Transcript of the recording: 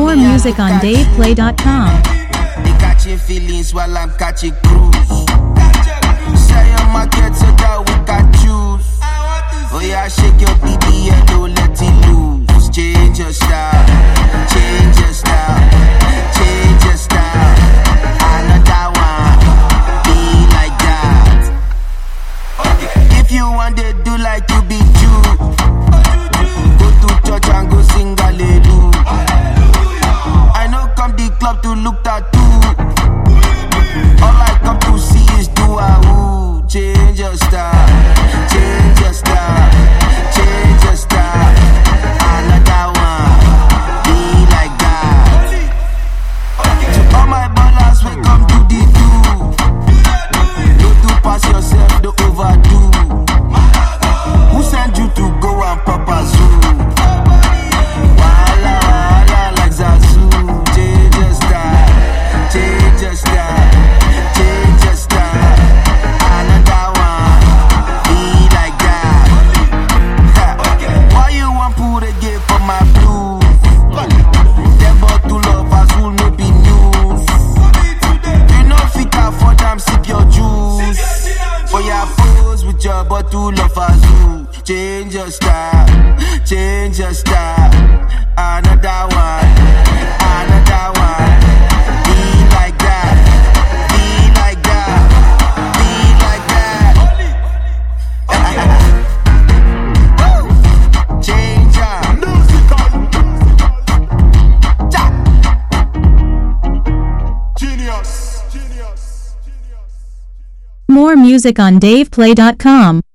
More music on DavePlay.com. They catching feelings while I'm catching cruise. Say your market so that we can choose. Oh yeah, shake your BB and don't let it loose. Change your style, change your style, change your style. Another one, be like that. If you want to do like you be Jew, go to church and go sing hallelujah. I know come the club to look tattoo. All I come to see is do a woo. Change your style, change your style, change your style. Another one, be like that. To all my ballers, we come to the do. Don't do pass yourself, don't overdo. Who sent you to go and papa zoo? Wala wala like Zazu. Change your style, change your style, change your style. Another one, be like that. Why you want put a gift for my blues? Them bottle lovers who no be news. You know fit afford them, sip your juice. For your pose with your bottle lovers who change your style, change your style. Another one, another one. Be like that, be like that, be like that. Change up. More music on DavePlay.com.